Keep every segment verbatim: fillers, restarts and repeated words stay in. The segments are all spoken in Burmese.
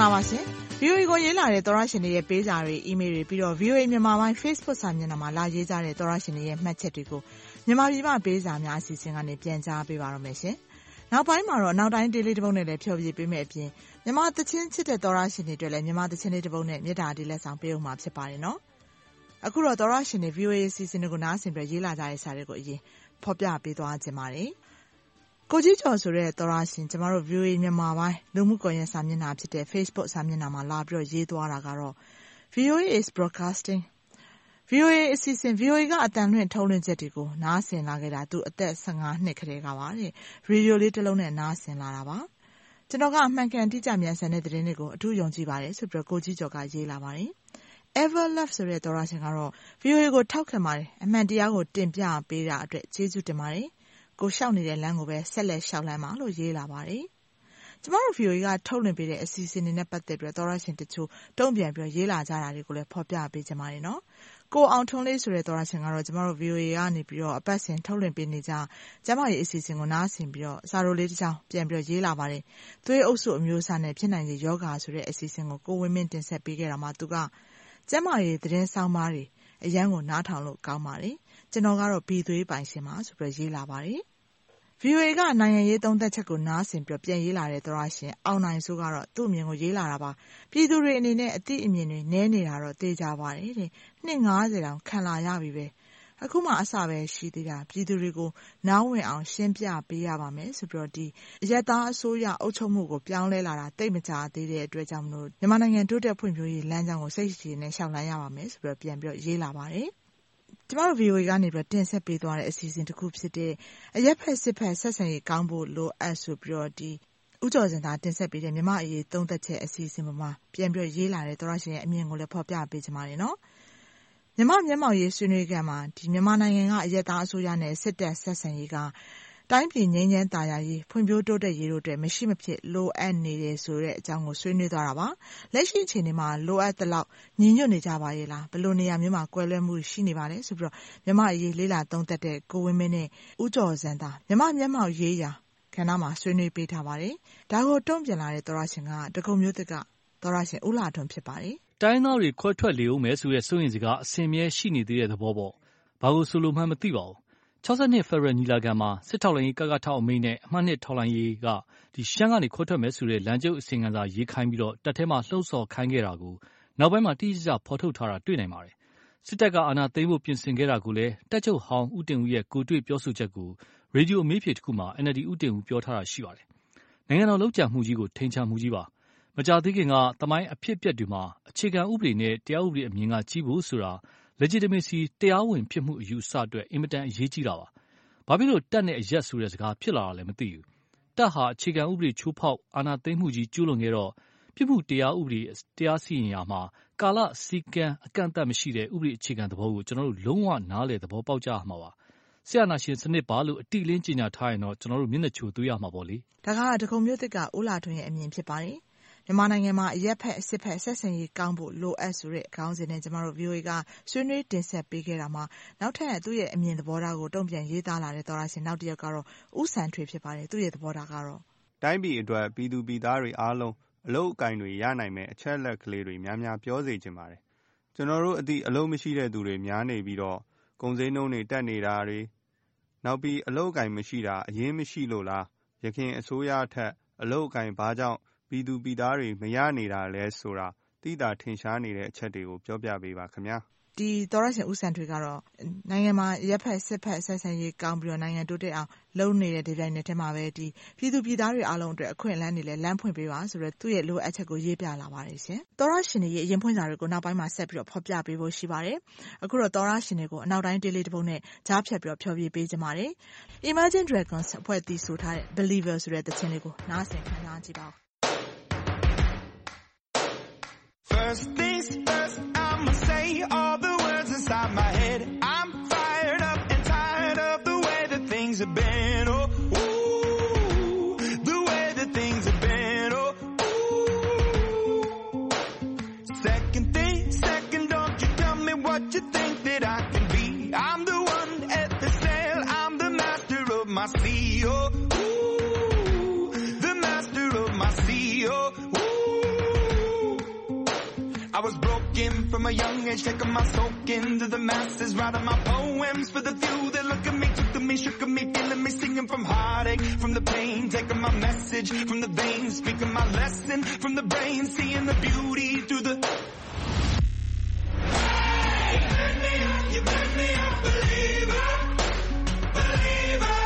္ဂလာပါရှင် ဗီအိုအေ ကိုရေးလာတဲ့သောရရှင်တွေရဲ့ပေးစာတွေအီးမေးလ်တွေပြီးတော့ ဗီအိုအေ မြန်မာပိုင်း Facebook စာမျက်နှာမှာလာရေးကြတဲ့သောရရှင်တွေရဲ့မှတ်ချက်တွေကိုမြန်မာပြည်မှာပေးစာများအစီအစဉ်ကနေပြန်ကြားပေးပါရမယ်ရှင်နောက်ပိုင်းမှာတော့နောက်တိုင်းဒေးလေးတစ်ပုဒ်နဲ့လည်းဖြောပြပေးမယ်အပြင်မြန်မာသချင်းချစ်တဲ့သောရရှင်တွေအတွက်လည်းမြန်မာသချင်းလေးတစ်ပုဒ်နဲ့မြေတားဒီလက်ဆောင်ပေးအောင်မှာဖြစ်ပါတယ်နော်အခုတော့သောရရှင်တွေ ဗီအိုအေ အစီအစဉ်တွေကိုနားဆင်ပြီးရေးလာကြတဲ့စာတွေကိုအရင်ဖော်ပြပေးသွားခြင်းပါတယ်ကိုကြီးကျော်ဆိုတဲ့သောရရှင်ကျမတို့ ဗီအိုအေ မြန်မာပိုင်းလူမှုကွန်ရက်စာမျက်နှာဖြစ်တဲ့ Facebook စာမျက်နှာမှာလာပြီးတော့ရေးသွားတာကတော့ ဗီအိုအေ is broadcasting ဗီအိုအေ အစီအစဉ် ဗီအိုအေ ကအတန်လွှင့်ထုတ်လွှင့်ချက်တွေကိုနားဆင်လာခဲ့တာသူအသက်ဆယ့်ငါးနှစ်ခရေကပါတဲ့ရေဒီယိုလေးတစ်လုံးနဲ့နားဆင်လာတာပါကျွန်တော်ကအမှန်ကန်တိကျမြန်ဆန်တဲ့သတင်းတွေကိုအထူးယုံကြည်ပါတယ်ဆိုပြီးတော့ကိုကြီးကျော်ကရေးလာပါတယ် Ever Love ဆိုတဲ့သောရရှင်ကတော့ ဗီအိုအေ ကိုထောက်ခံပါတယ်အမှန်တရားကိုတင်ပြပေးတာအတွက်ကျေးဇူးတင်ပါတယ်ကိုရှောက်နေတဲ့လမ်းကိုပဲဆက်လက်ရှောက်လမ်းပါလို့ရေးလာပါတယ်ကျမတို့ ဗီအိုအေ ကထုတ်လွှင့်ပေးတဲ့အစီအစဉ်တွေနဲ့ပတ်သက်ပြီးတော့သောရရှင်တချို့တုံ့ပြန်ပြီးရေးလာကြတာတွေကိုလည်းဖော်ပြပေးကြပါတယ်နော်ကိုအောင်ထွန်းလေးဆိုတဲ့သောရရှင်ကတော့ကျမတို့ ဗီအိုအေ ကနေပြီးတော့အပတ်စဉ်ထုတ်လွှင့်ပေးနေကြကျမရဲ့အစီအစဉ်ကိုနားဆင်ပြီးတော့စာရိုလေးတစ်ချောင်းပြန်ပြီးရေးလာပါတယ်သွေးအုပ်စုအမျိုးအစားနဲ့ဖြစ်နိုင်တဲ့ယောဂါဆိုတဲ့အစီအစဉ်ကိုကိုဝင်းမင်းတင်ဆက်ပေးခဲ့တာမှာသူကကျမရဲ့သတင်းဆောင်ပါတွေအရန်ကိုနားထောင်လို့ကောင်းပါတယ်ကျွန်တော်ကတော့ဘီသွေးပိုင်ရှင်ပါဆိုပြီးရေးလာပါတယ်ဗီအိုအေ ကနိုင်ငံရေးသုံးသက်ချက်ကိုနားဆင်ပြီးပြန်ရေးလာတဲ့သောရရှင်အောင်နိုင်စိုးကတော့သူ့အမြင်ကိုရေးလာတာပါပြည်သူတွေအနေနဲ့အတိအမြင်တွေနည်းနေတာတော့သိကြပါတယ်တဲ့နှစ်ငါးဆယ်တောင်ခံလာရပြီပဲအခုမှအစပဲရှိသေးတာပြည်သူတွေကိုနားဝင်အောင်ရှင်းပြပေးရပါမယ်ဆိုပြီးတော့ဒီအရက်သားအစိုးရအုပ်ချုပ်မှုကိုပြောင်းလဲလာတာတိတ်မကြသေးတဲ့အတွက်ကြောင့်မလို့မြန်မာနိုင်ငံတိုးတက်ဖွံ့ဖြိုးရေးလမ်းကြောင်းကိုစိတ်ရှည်နဲ့ရှောက်လန်းရပါမယ်ဆိုပြီးတော့ပြန်ပြီးရေးလာပါတယ်ကျမတို့ ဗီအိုအေ ကနေပြီးတင်ဆက်ပေးသွားတဲ့အစီအစဉ်တစ်ခုဖြစ်တဲ့အရက်ဖက်စစ်ဖက်ဆက်ဆံရေးကောင်းဖို့လိုအပ်ဆိုပြီးတော့ဒီဥကျော်စင်သာတင်ဆက်ပေးတဲ့မြမအရေးသုံးသက်ချက်အစီအစဉ်မှာပြန်ပြီးရေးလာတဲ့သောရရှင်ရဲ့အမြင်ကိုလည်းဖော်ပြပေးကြပါမယ်နော်မြမမျက်မှောက်ရေးဆွေးနွေးကြမှာဒီမြန်မာနိုင်ငံကအရက်သားအစိုးရနဲ့စစ်တပ်ဆက်ဆံရေးကတိုင်းပြည်ငြိမ်းချမ်းသာယာရေးဖွံ့ဖြိုးတိုးတက်ရေးတို့အတွက်မရှိမဖြစ်လိုအပ်နေတယ်ဆိုတဲ့အကြောင်းကိုဆွေးနွေးသွားတာပါလက်ရှိအခြေအနေမှာလိုအပ်တဲ့လောက်ညီညွတ်နေကြပါရဲ့လားဘယ်လိုနေရာမျိုးမှာကွဲလွဲမှုရှိနေပါလဲဆိုပြီးတော့မြမအရေးလေးလာသုံးသက်တဲ့ကိုဝင်းမင်းနဲ့ဦးကျော်စံသာမြမမျက်မှောက်ရေးရာခန္ဓာမှာဆွေးနွေးပေးထားပါတယ်ဒါကိုတုံ့ပြန်လာတဲ့သောရရှင်ကတကုံမျိုးသစ်ကသောရရှင်ဦးလာထွန်းဖြစ်ပါတယ်တိုင်းသားတွေခွဲထွက်လေဦးမယ်ဆိုတဲ့စိုးရင်စကားအစင်မြဲရှိနေသေးတဲ့သဘောပေါ့ဘာလို့ဆိုလိုမှန်းမသိပါဘူး၆၂ ဖက်ဒရယ်ညီလာခံမှာစစ်ထောက်လှမ်းရေးကကထောက်အမိန့်နဲ့အမှတ်နှစ်ထောက်လှမ်းရေးကဒီရှမ်းကနေခွဲထွက်မယ်ဆိုတဲ့လမ်းကျုပ်အစီအခံစာရေးခိုင်းပြီးတော့တပ်ထဲမှာလှုံ့ဆော်ခိုင်းခဲ့တာကိုနောက်ပိုင်းမှာတိကျကျဖော်ထုတ်ထားတာတွေ့နိုင်ပါတယ်စစ်တပ်ကအာဏာသိမ်းဖို့ပြင်ဆင်ခဲ့တာကိုလည်းတပ်ချုပ်ဟောင်းဦးတင်ဦးရဲ့ကိုတွေ့ပြောဆိုချက်ကိုရေဒီယိုအမေးဖြေတစ်ခုမှာ အန်အယ်လ်ဒီ ဦးတင်ဦးပြောထားတာရှိပါတယ်နိုင်ငံတော်လှုပ်ကြံမှုကြီးကိုထိန်ချမှုကြီးပါမကြသေးခင်ကသမိုင်းအဖြစ်အပျက်တွေမှာအခြေခံဥပဒေနဲ့တရားဥပဒေအမြင်ကကြီးဖို့ဆိုတာ legitimacy တရားဝင်ဖြစ်မှုအယူအဆအတွက်အင်မတန်အရေးကြီးတာပါဘာဖြစ်လို့တပ်နဲ့အရက်ဆိုတဲ့စကားဖြစ်လာတာလဲမသိဘူးတပ်ဟာအခြေခံဥပဒေချိုးဖောက်အာဏာသိမ်းမှုကြီးကျူးလွန်ခဲ့တော့ပြစ်မှုတရားဥပဒေတရားစီရင်ရာမှာကာလစီကံအကန့်အသတ်မရှိတဲ့ဥပဒေအခြေခံသဘောကိုကျွန်တော်တို့လုံးဝနားလည်သဘောပေါက်ကြရမှာပါဆရာနာရှင်စနစ်ပါလို့အတိအလင်းကြေညာထားရင်တော့ကျွန်တော်တို့မျက်နှာချိုသွေးရမှာပေါ့လေဒါကတကုံမျိုးသစ်ကဦးလာထွန်းရဲ့အမြင်ဖြစ်ပါတယ်မြန်မာနိုင်ငံမှာအရက်ဖက်စစ်ဖက်ဆက်ဆံရေးကောင်းဖို့လိုအပ်ဆိုတဲ့ခေါင်းစဉ်နဲ့ကျမတို့ ဗီအိုအေ ကဆွေးနွေးတင်ဆက်ပေးခဲ့တာမှာနောက်ထပ်သူ့ရဲ့အမြင်သဘောထားကိုတုံ့ပြန်ရေးသားလာတဲ့သောရရှင်နောက်တစ်ယောက်ကတော့ဦးစံထွေဖြစ်ပါတယ်သူ့ရဲ့သဘောထားကတော့တိုင်းပြည်အတွက်ပြည်သူပြည်သားတွေအားလုံးအလုပ်အကင်တွေရနိုင်မဲ့အချက်အလက်ကလေးတွေများများပြောစေချင်ပါတယ်ကျွန်တော်တို့အသည့်အလုပ်မရှိတဲ့သူတွေများနေပြီးတော့ကုန်စည်နှုန်းတွေတက်နေတာတွေနောက်ပြီးအလုပ်အကင်မရှိတာအရင်မရှိလို့လားရခင်အစိုးရထက်အလုပ်အကင်ဘာကြောင့်ပြည်သူပြည်သားတွေမရနေတာလဲဆိုတာတိတာထင်ရှားနေတဲ့အချက်တွေကိုပြောပြပေးပါခင်ဗျာဒီသောရရှင်ဦးစံထွေကတော့နိုင်ငံမှာရက်ဖက်စစ်ဖက်ဆက်ဆံရေးကောင်းပြီးတော့နိုင်ငံတိုးတက်အောင်လုပ်နေတဲ့ဒီပိုင်းနဲ့ထဲမှာပဲဒီပြည်သူပြည်သားတွေအားလုံးအတွက်အခွင့်အလမ်းတွေလည်းလမ်းဖွင့်ပေးပါဆိုတော့သူ့ရဲ့လိုအပ်ချက်ကိုရေးပြလာပါတယ်ရှင်သောရရှင်တွေရဲ့အရင်ဖွင့်စာတွေကိုနောက်ပိုင်းမှာဆက်ပြီးတော့ဖော်ပြပေးဖို့ရှိပါတယ်အခုတော့သောရရှင်တွေကိုအနောက်တိုင်းဒေးလေးတစ်ပုဒ်နဲ့ကြားဖြတ်ပြီးတော့ဖြောပြပေးကြပါတယ် Imagine Dragons အဖွဲ့တည်ဆိုထားတဲ့ Believer ဆိုတဲ့သချင်းလေးကိုနားဆင်ခံစားကြည့်ပါဦး First things first, I'ma say all the words inside my head. I'm fired up and tired of the way that things have been. Oh, ooh, the way that things have been. Oh, ooh. Second thing, second, don't you tell me what you think that I can be. I'm the one at the sail, I'm the master of my sea. Oh, ooh, the master of my sea. Oh, ooh. spoken from a young age, taking my soak into the masses, writing my poems for the few that look at me, took to me, shook at me, feeling me, singing from heartache, from the pain, taking my message from the veins, speaking my lesson from the brain, seeing the beauty through the... Hey, you burn me up, you burn me up, believer, believer.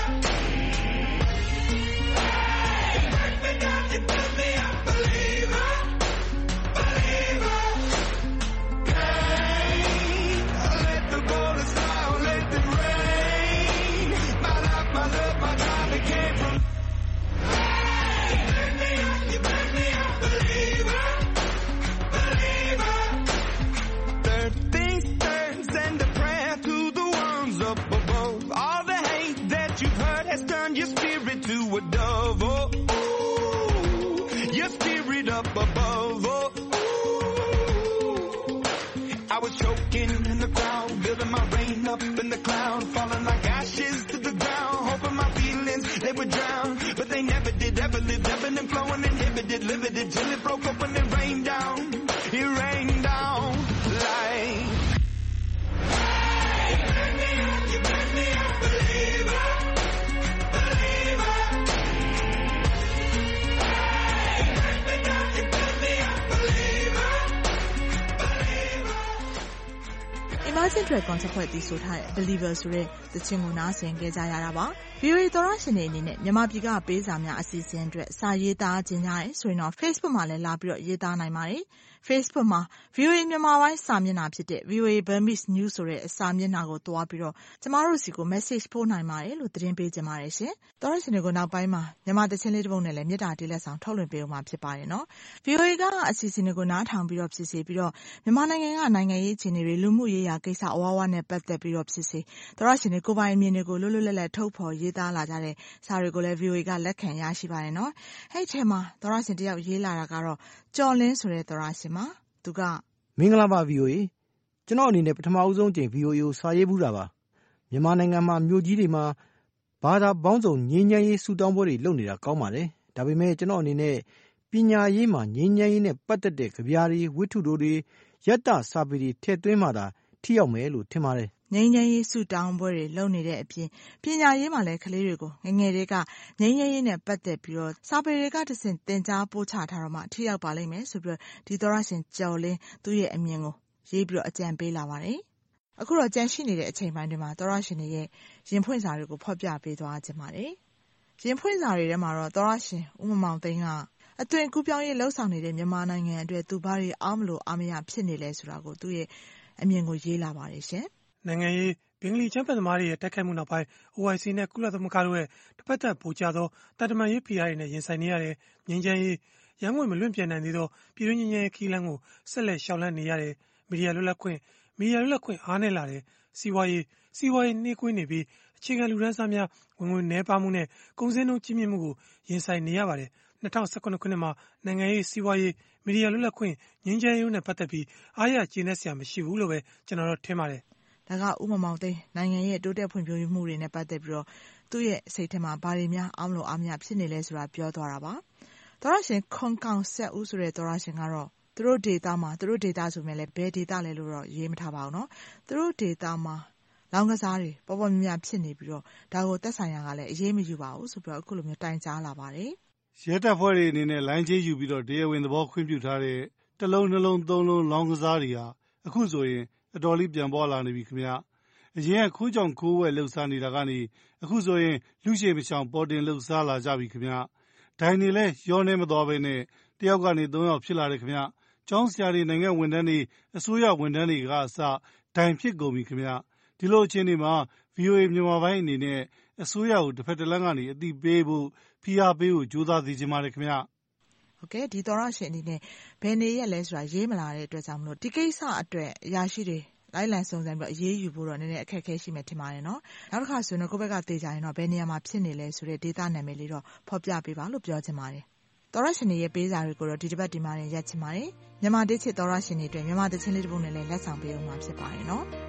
Hey, you burn me down, you burn me up, believer, believer. Hey, let the bullets fly, let them rain. My life, my love, my drive, it came from... Hey, you burn me up, you burn me up, believer, believer. Third things third, send a prayer to the ones up above. All the hate that you've heard has turned your spirit to a dove. Oh, ooh, your spirit up above. Oh, ooh. I was choking in the crowd, building my rain up in the cloud, falling like ashes to the ground, hoping my feelings they would drown, but they never did. Ever lived, ebbing and flowing, inhibited, limited, till it broke up and it rained down. It rained down like... Hey, you burn me up, you burn me up, believer, believer. Hey, you burn me down, you burn me up, believer, believer. Imagine Dragons အဖွဲ့တည်ဆိုထားတဲ့ Believer ဆိုတဲ့သချင်းကိုနားဆင်ကြကြရတာပါ။ဗီအိုအေ သောရရှင်တွေအနေနဲ့မြန်မာပြည်ကပေးစာများအစီအစဉ်အတွက်စာရေးသားခြင်းကြရဲဆိုရင်တော့ Facebook မှာလည်းလာပြီးတော့ရေးသားနိုင်ပါတယ်။ Facebook မှာ ဗီအိုအေ မြန်မာပိုင်းစာမျက်နှာဖြစ်တဲ့ ဗီအိုအေ Burmese News ဆိုတဲ့စာမျက်နှာကိုတွားပြီးတော့ကျမတို့စီကို message ပို့နိုင်ပါတယ်လို့သတင်းပေးကြပါတယ်ရှင်။သောရရှင်တွေကိုနောက်ပိုင်းမှာမြန်မာသချင်းလေးတစ်ပုဒ်နဲ့လည်းမြတ်တာတေးလက်ဆောင်ထုတ်လွှင့်ပေးဦးမှာဖြစ်ပါတယ်နော်။ ဗီအိုအေကအစီအစဉ်တွေကိုနားထောင်ပြီးတော့ဖြစ်စေပြီးတော့မြန်မာနိုင်ငံကနိုင်ငံရေးအခြေအနေတွေလူမှုရေးရာကိစ္စအဝါဝါနဲ့ပတ်သက်ပြီးတော့ဖြစ်စေသောရရှင်တွေကိုယ်ပိုင်အမြင်တွေကိုလွတ်လွတ်လပ်လပ်ထုတ်ဖော်ရေးသားလာကြတဲ့စာတွေကိုလည်း ဗီအိုအေကလက်ခံရရှိပါတယ်နော်။အဲ့ဒီထဲမှာသောရရှင်တယောက်ရေးလာတာကတော့ကျော်လင်းဆိုတဲ့သောရရှင်မှာသူကမင်္ဂလာပါ ဗီအိုအေ ကျွန်တော်အနေနဲ့ပထမဦးဆုံးကြိမ် ဗီအိုအေ ကိုစာရေးဘူးတာပါမြန်မာနိုင်ငံမှာမြို့ကြီးတွေမှာဘာသာပေါင်းစုံငြိမ်းချမ်းရေးဆူတောင်းပွဲတွေလုပ်နေတာကောင်းပါတယ်ဒါပေမဲ့ကျွန်တော်အနေနဲ့ပညာရေးမှာငြိမ်းချမ်းရေးနဲ့ပတ်သက်တဲ့ကြပြားတွေဝတ္ထုတို့တွေယတ္တစာပေတွေထည့်သွင်းမှသာထိရောက်မယ်လို့ထင်ပါတယ်ငြိမ်းချမ်းရေးဆူတောင်းပွဲတွေလုပ်နေတဲ့အပြင်ပညာရေးမှာလည်းကလေးတွေကိုငငယ်တွေကငြိမ်းချမ်းရေးနဲ့ပတ်သက်ပြီးတော့စာပေတွေကတဆင့်သင်ကြားပို့ချထားတော့မှထိရောက်ပါလိမ့်မယ်ဆိုပြီးတော့ဒီသောရရှင်ကျော်လင်းသူ့ရဲ့အမြင်ကိုရေးပြီးတော့အကြံပေးလာပါတယ်။အခုတော့ကြံရှိနေတဲ့အချိန်ပိုင်းတွေမှာသောရရှင်တွေရဲ့ရင်ဖွင့်စာတွေကိုဖော်ပြပေးသွားခြင်းပါတယ်။ရင်ဖွင့်စာတွေထဲမှာတော့သောရရှင်ဦးမမောင်သိန်းကအသွင်ကူးပြောင်းရေးလှုပ်ဆောင်နေတဲ့မြန်မာနိုင်ငံအတွက်သူဘာတွေအားမလို့အားမရဖြစ်နေလဲဆိုတာကိုသူ့ရဲ့အမြင်ကိုရေးလာပါတယ်ရှင်။နိုင်ငံရေးဘင်္ဂလီချမ်းဖတ်သမားတွေရဲ့တိုက်ခိုက်မှုနောက်ပိုင်း အို အိုင် စီ နဲ့ကုလသမဂ္ဂတို့ရဲ့တစ်ပတ်သက်ပိုကြသောတာတမန်ရေးဖိအားတွေနဲ့ရင်ဆိုင်နေရတဲ့ငြိမ်းချမ်းရေးရန်ကုန်မလွင့်ပြန်နိုင်သေးသောပြည်တွင်းငြိမ်းချမ်းရေးခီးလမ်းကိုဆက်လက်ရှောင်လန်းနေရတဲ့မီဒီယာလွတ်လပ်ခွင့်မီဒီယာလွတ်လပ်ခွင့်အားနည်းလာတဲ့စီးပွားရေးစီးပွားရေးနှေးကွေးနေပြီးအခြေခံလူတန်းစားများဝင်ငွေနည်းပါးမှုနဲ့ကုန်စည်နှုန်းကြီးမြင့်မှုကိုရင်ဆိုင်နေရပါတယ်။၂၀၁၇ခုနှစ်မှာနိုင်ငံရေးစီးပွားရေးမီဒီယာလွတ်လပ်ခွင့်ငြိမ်းချမ်းရေးနဲ့ပတ်သက်ပြီးအားရကျေနပ်စရာမရှိဘူးလို့ပဲကျွန်တော်တို့ထင်ပါတယ်။ဒါကဥမမောင်သိန်းနိုင်ငံရဲ့တိုးတက်ဖွံ့ဖြိုးမှုတွေနဲ့ပတ်သက်ပြီးတော့သူ့ရဲ့စိတ်ထဲမှာဘာတွေများအားမလို့အားမရဖြစ်နေလဲဆိုတာပြောသွားတာပါ။သောရရှင်ခွန်ကောင်ဆက်ဦးဆိုတဲ့သောရရှင်ကတော့သူတို့ဒေတာမှာသူတို့ဒေတာဆိုမြဲလဲဘယ်ဒေတာလဲလို့တော့ရေးမထားပါဘူးနော်။သူတို့ဒေတာမှာလောင်းကစားတွေပေါ်ပေါ်မြများဖြစ်နေပြီးတော့ဒါကိုသက်ဆိုင်ရာကလည်းအရေးမယူပါဘူးဆိုပြီးတော့အခုလိုမျိုးတိုင်ကြားလာပါတယ်။ရဲတပ်ဖွဲ့တွေအနေနဲ့လိုင်းချေးယူပြီးတော့တရားဝင်သဘောခွင့်ပြုထားတဲ့တစ်လုံးနှလုံးသုံးလုံးလောင်းကစားတွေဟာအခုဆိုရင်အတော်လေးပြန်ပေါ်လာနေပြီခင်ဗျ။အရင်ကခိုးကြောင်ခိုးဝဲလှုပ်ရှားနေတာကနေအခုဆိုရင်လူရှိမချောင်ပေါ်တင်လှုပ်ရှားလာကြပြီခင်ဗျ။ဒိုင်နေလဲရောနေမတော်ပဲနဲ့တယောက်ကနေသုံးယောက်ဖြစ်လာတယ်ခင်ဗျ။ကျောင်းဆရာတွေနိုင်ငံဝန်ထမ်းတွေအစိုးရဝန်ထမ်းတွေကအစဒိုင်ဖြစ်ကုန်ပြီခင်ဗျ။ဒီလိုအခြေအနေမှာ ဗီအိုအေ မြန်မာပိုင်းအနေနဲ့အစိုးရကိုတစ်ဖက်တစ်လမ်းကနေအသိပေးဖို့ဖိအားပေးဖို့ကြိုးစားသိချင်ပါတယ်ခင်ဗျ။ဟုတ်ကဲ့ဒီသောရရှင်အနေနဲ့ဘယ်နေရက်လဲဆိုတာရေးမလာတဲ့အတွက်ကြောင့်မလို့ဒီကိစ္စအတွက်အရာရှိတွေလိုက်လံစုံစမ်းပြီးအရေးယူဖို့တော့နည်းနည်းအခက်အခဲရှိမှထင်ပါတယ်နော်။နောက်တစ်ခါဆိုရင်တော့ကိုယ့်ဘက်ကသေချာရင်တော့ဘယ်နေရာမှာဖြစ်နေလဲဆိုတဲ့ဒေတာနာမည်လေးတော့ဖော်ပြပေးပါလို့ပြောချင်ပါတယ်။သောရရှင်တွေရဲ့ပေးစာတွေကိုတော့ဒီတစ်ပတ်ဒီမှာရက်ချင်ပါတယ်။မြန်မာဒေသချစ်သောရရှင်တွေအတွက်မြန်မာသချင်းလေးတစ်ပုဒ်နဲ့လည်းလက်ဆောင်ပေးအောင်မှာဖြစ်ပါတယ်နော်။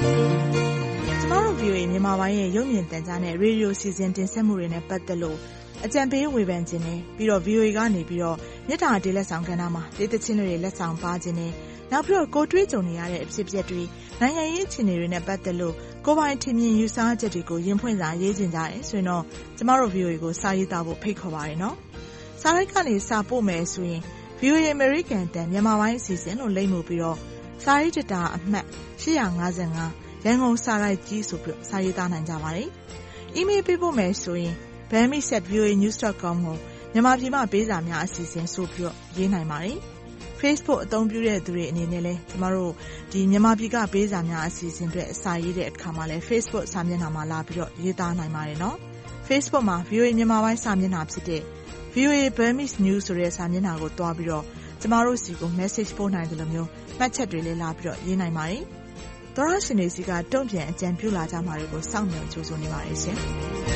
ကျမတို့ ဗီအိုအေ မြန်မာပိုင်းရဲ့ရုပ်မြင်သံကြားနဲ့ရေဒီယိုစီစဉ်တင်ဆက်မှုတွေနဲ့ပတ်သက်လို့အကြံပေးဝေဖန်ခြင်းနဲ့ပြီးတော့ ဗီအိုအေ ကနေပြီးတော့မြစ်တာဒေးလက်ဆောင်ကဏ္ဍမှာဒေသချင်းတွေလက်ဆောင်ပါခြင်းနဲ့နောက်ပြီးတော့ကိုတွေးကြုံနေရတဲ့အဖြစ်အပျက်တွေနိုင်ငံရေးအခြေအနေတွေနဲ့ပတ်သက်လို့ကိုပိုင်ထင်မြင်ယူဆချက်တွေကိုရင်ဖွင့်စာရေးခြင်းကြတယ်ဆိုရင်တော့ကျမတို့ ဗီအိုအေ ကိုစာရေးသားဖို့ဖိတ်ခေါ်ပါတယ်နော်စာရိုက်ကနေစာပို့မယ်ဆိုရင် ဗီအိုအေ American တန်မြန်မာပိုင်းအစီအစဉ်လို့လိမ့်မှုပြီးတော့စာရေးတတာအမှတ်၈၅၅ရန်ကုန်စာရိုက်ကြီးဆိုပြီးစာရေးသားနိုင်ကြပါတယ်။ email ပေးဖို့မယ်ဆိုရင် burmese at v o a news dot com ကိုမြန်မာပြည်မှာပေးစာများအစီအစဉ်ဆိုပြီးရေးနိုင်ပါတယ်။ Facebook အသုံးပြုတဲ့သူတွေအနေနဲ့လည်းကျမတို့ဒီမြန်မာပြည်ကပေးစာများအစီအစဉ်တွေအစာရေးတဲ့အခါမှာလည်း Facebook စာမျက်နှာမှာလာပြီးတော့ရေးသားနိုင်ပါတယ်နော်။ Facebook မှာ ဗီအိုအေ မြန်မာပိုင်းစာမျက်နှာဖြစ်တဲ့ ဗီအိုအေ Burmese News ဆိုတဲ့စာမျက်နှာကိုတွားပြီးတော့ကျမတို့စီကို message ပို့နိုင်တယ်လို့မျိုးမှတ်ချက်တွေလည်းလာပြီးတော့ရေးနိုင်ပါတယ်။သောရရှင်တွေစီကတုံ့ပြန်အကြံပြုလာကြမှာတွေကိုစောင့်မျှော်ကြိုဆိုနေပါတယ်ရှင်။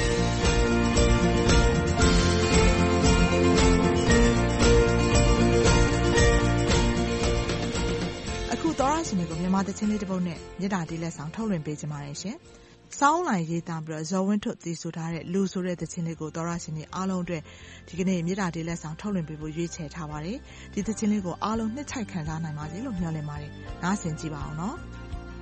အခုသောရရှင်တွေကိုမြန်မာသချင်းလေးတစ်ပုဒ်နဲ့မြစ်တာဒေးလက်ဆောင်ထုတ်လွှင့်ပေးကြပါရရှင်။စောင်းလိုက်ရေးသားပြီးတော့ဇော်ဝင်းထွတ်တည်ဆိုထားတဲ့လူဆိုတဲ့သချင်းလေးကိုသောရရှင်တွေအားလုံးအတွက်ဒီကနေ့မြစ်တာဒေးလက်ဆောင်ထုတ်လွှင့်ပေးဖို့ရွေးချယ်ထားပါတယ်။ဒီသချင်းလေးကိုအားလုံးနှစ်ချိုက်ခံစားနိုင်ပါစေလို့မျှော်လင့်ပါတယ်။နားဆင်ကြည့်ပါအောင်နော်။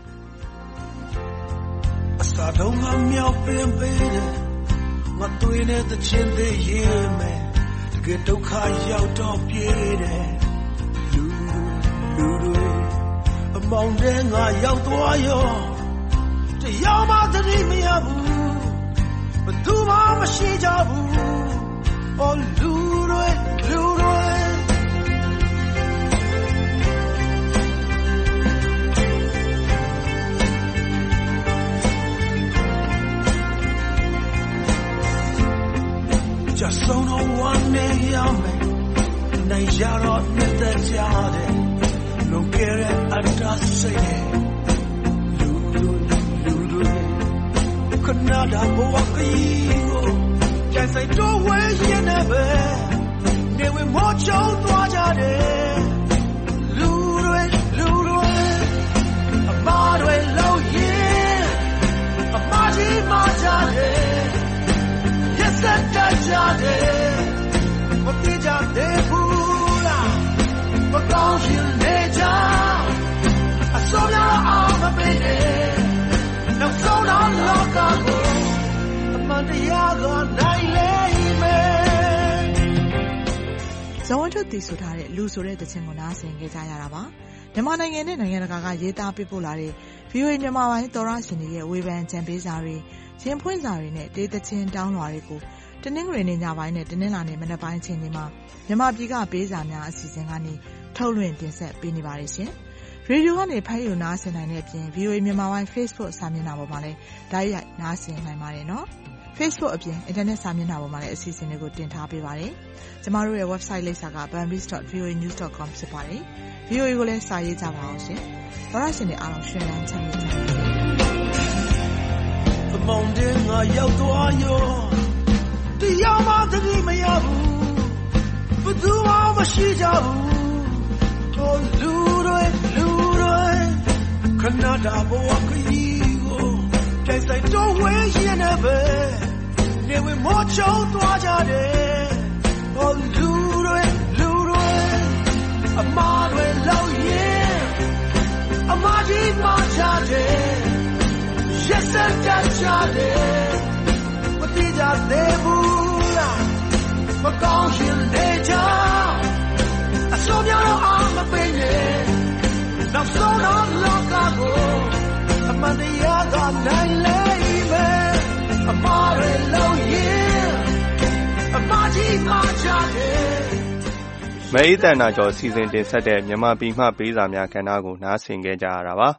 အစာတုံးကမြောက်ပင်ပေးတယ်ငါတွေ့နေတဲ့ချင်းသေးရေးမယ်တကယ်ဒုက္ခရောက်တော့ပြေးတယ်လူလူတွေအမောင်တဲ့ငါရောက်သွားရောတရားမှသတိမရဘူးဘယ်သူမှမရှိကြဘူးအော်လူတွေလူတွေjust so no one may hear me nay yaro nete jade no kere understand Canada boakigo can say do we never they we watch out wajade lurwe lurwe amadwe low yin amaji majade yes that jade what did jade pula what goes in nature I saw ya on the baby no so not look upဇော်ဝင်းထွတ်တည်ဆိုထားတဲ့လူဆိုတဲ့သချင်းကိုနားဆင်ကြကြရတာပါမြန်မာနိုင်ငံနဲ့နိုင်ငံတကာကရေးသားပေးပို့လာတဲ့ ဗီအိုအေ မြန်မာပိုင်းသောရရှင်တွေရဲ့ဝေဖန်ကြံပေးစာတွေရင်ဖွင့်စာတွေနဲ့ဒေသချင်းတောင်းလွှာတွေကိုတနင်္ဂနွေနေ့ညပိုင်းနဲ့တနင်္လာနေ့မနက်ပိုင်းအချိန်တွေမှာမြန်မာပြည်ကပေးစာများအစီအစဉ်ကနေထုတ်လွှင့်တင်ဆက်ပေးနေပါတယ်ရှင်ရေဒီယိုကနေဖိုင်ယူနားဆင်နိုင်တဲ့အပြင် ဗီအိုအေ မြန်မာပိုင်း Facebook စာမျက်နှာပေါ်မှာလည်းဓာတ်ရိုက်နားဆင်နိုင်ပါတယ်နော် Facebook အပြင် Internet စာမျက်နှာပေါ်မှာလည်းအစီအစဉ်တွေကိုတင်ထားပေးပါတယ်ကျမတို့ရဲ့ website လိပ်စာက burmese dot v o a news dot com ဖြစ်ပါတယ် ဗီအိုအေ ကိုလည်းစာရေးကြပါအောင်ရှင်ဘာသာရှင်တွေအားလုံးရှင်လန်းချမ်းမြေ့ကြပါစေအမောင်တဲ့ငါရောက်သွားရောတရားမှသတိမရဘူးဘယ်သူမှမရှိကြဘူးကိုလူတွေလူတွေခဏတာဘဝခရီးကိုကြိုက်ဆိုင်တော့ဝေးရင်လည်းပဲနေဝင်မောချုံသွားကြတယ်ကိုလူတွေလူတွေအမားတွေလောက်ရင်အမားကြီးမချတယ်ရက်စက်ကြကြတယ်မတိကြသေးဘူးလားမကောင်းရှင်နေကြအစိုးရတော့အားမပေးနဲ့နောက်ဆုံးတော့လောကကိုအမှန်တရားကနိုင်လေမယ်အမှားတွေလုံးရင်အမှားကြီးမှချတယ်မဲအေးတန်နာကျော်စီစဉ်တင်ဆက်တဲ့မြန်မာပြည်မှပေးစာများကဏ္ဍကိုနားဆင်ကြကြရတာပါ